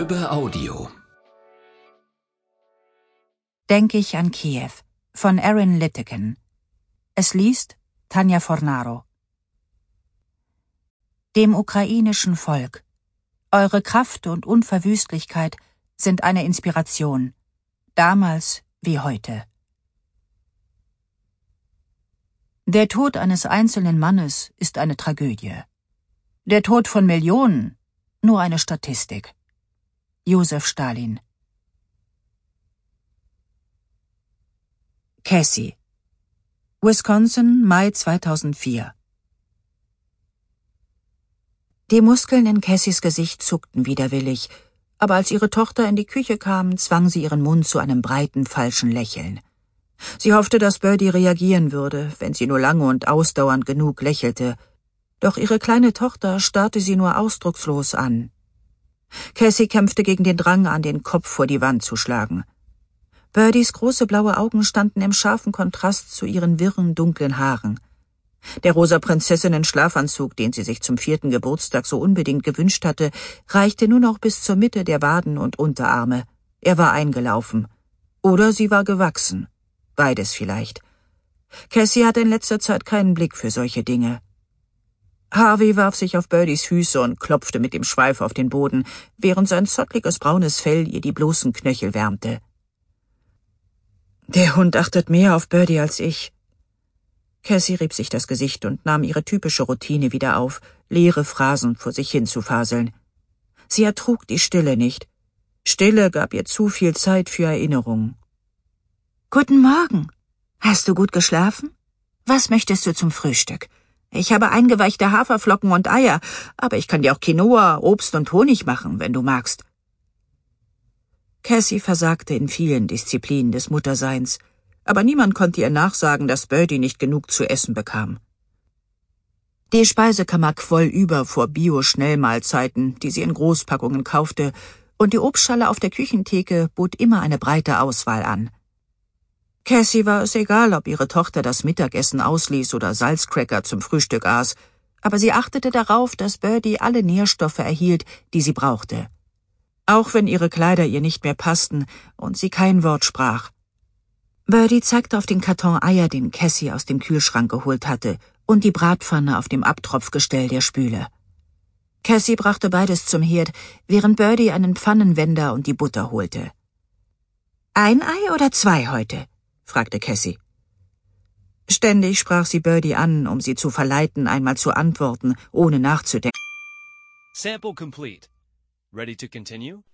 Löwe Audio. Denk ich an Kiew von Erin Litteken. Es liest Tanja Fornaro. Dem ukrainischen Volk. Eure Kraft und Unverwüstlichkeit sind eine Inspiration, damals wie heute. Der Tod eines einzelnen Mannes ist eine Tragödie. Der Tod von Millionen nur eine Statistik. Josef Stalin. Cassie. Wisconsin, Mai 2004. Die Muskeln in Cassies Gesicht zuckten widerwillig, aber als ihre Tochter in die Küche kam, zwang sie ihren Mund zu einem breiten, falschen Lächeln. Sie hoffte, dass Birdie reagieren würde, wenn sie nur lange und ausdauernd genug lächelte, doch ihre kleine Tochter starrte sie nur ausdruckslos an. Cassie kämpfte gegen den Drang, an den Kopf vor die Wand zu schlagen. Birdies große blaue Augen standen im scharfen Kontrast zu ihren wirren, dunklen Haaren. Der rosa Prinzessinnen-Schlafanzug, den sie sich zum 4. Geburtstag so unbedingt gewünscht hatte, reichte nur noch bis zur Mitte der Waden und Unterarme. Er war eingelaufen. Oder sie war gewachsen. Beides vielleicht. Cassie hatte in letzter Zeit keinen Blick für solche Dinge. Harvey warf sich auf Birdies Füße und klopfte mit dem Schweif auf den Boden, während sein zottliges braunes Fell ihr die bloßen Knöchel wärmte. Der Hund achtet mehr auf Birdie als ich. Cassie rieb sich das Gesicht und nahm ihre typische Routine wieder auf, leere Phrasen vor sich hin zu faseln. Sie ertrug die Stille nicht. Stille gab ihr zu viel Zeit für Erinnerungen. »Guten Morgen. Hast du gut geschlafen? Was möchtest du zum Frühstück? Ich habe eingeweichte Haferflocken und Eier, aber ich kann dir auch Quinoa, Obst und Honig machen, wenn du magst.« Cassie versagte in vielen Disziplinen des Mutterseins, aber niemand konnte ihr nachsagen, dass Birdie nicht genug zu essen bekam. Die Speisekammer quoll über vor Bio-Schnellmahlzeiten, die sie in Großpackungen kaufte, und die Obstschale auf der Küchentheke bot immer eine breite Auswahl an. Cassie war es egal, ob ihre Tochter das Mittagessen ausließ oder Salzcracker zum Frühstück aß, aber sie achtete darauf, dass Birdie alle Nährstoffe erhielt, die sie brauchte. Auch wenn ihre Kleider ihr nicht mehr passten und sie kein Wort sprach. Birdie zeigte auf den Karton Eier, den Cassie aus dem Kühlschrank geholt hatte, und die Bratpfanne auf dem Abtropfgestell der Spüle. Cassie brachte beides zum Herd, während Birdie einen Pfannenwender und die Butter holte. »Ein Ei oder 2 heute?« fragte Cassie. Ständig sprach sie Birdie an, um sie zu verleiten, einmal zu antworten, ohne nachzudenken. Sample complete. Ready to continue?